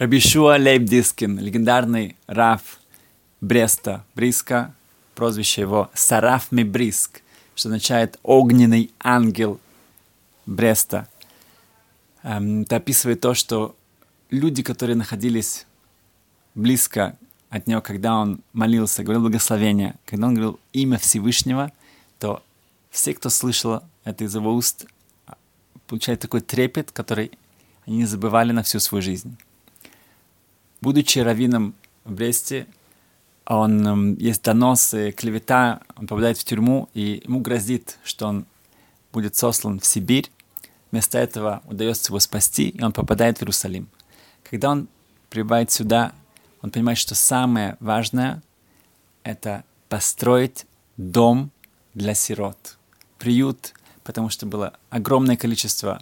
Раби Йошуа лейб Дискин, легендарный рав Бреста, Бриска, прозвище его Сараф Мибриск, что означает «огненный ангел Бреста». Это описывает то, что люди, которые находились близко от него, когда он молился, говорил благословение, когда он говорил имя Всевышнего, то все, кто слышал это из его уст, получают такой трепет, который они не забывали на всю свою жизнь. Будучи раввином в Бресте, есть доносы, клевета, он попадает в тюрьму, и ему грозит, что он будет сослан в Сибирь. Вместо этого удается его спасти, и он попадает в Иерусалим. Когда он прибывает сюда, он понимает, что самое важное — это построить дом для сирот, приют, потому что было огромное количество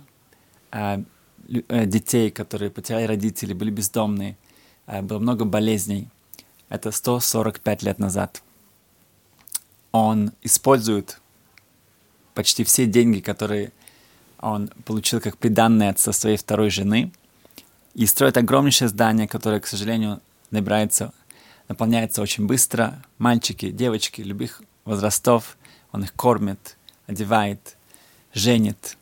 детей, которые потеряли родителей, были бездомные, было много болезней. Это 145 лет назад. Он использует почти все деньги, которые он получил как приданное со своей второй жены, и строит огромнейшее здание, которое, к сожалению, наполняется очень быстро. Мальчики, девочки любых возрастов, он их кормит, одевает, женит.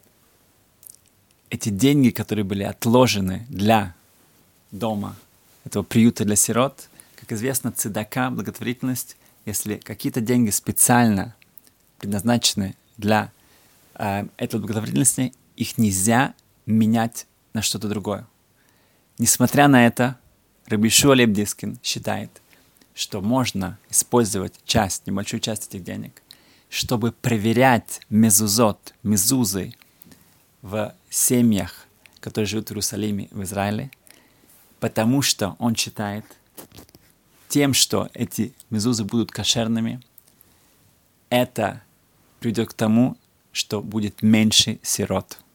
Эти деньги, которые были отложены для дома, этого приюта для сирот, как известно, цедака, благотворительность, если какие-то деньги специально предназначены для этой благотворительности, их нельзя менять на что-то другое. Несмотря на это, Раби Йошуа лейб Дискин считает, что можно использовать небольшую часть этих денег, чтобы проверять мезузы в семьях, которые живут в Иерусалиме, в Израиле, потому что он считает, тем, что эти мезузы будут кошерными, это приведет к тому, что будет меньше сирот.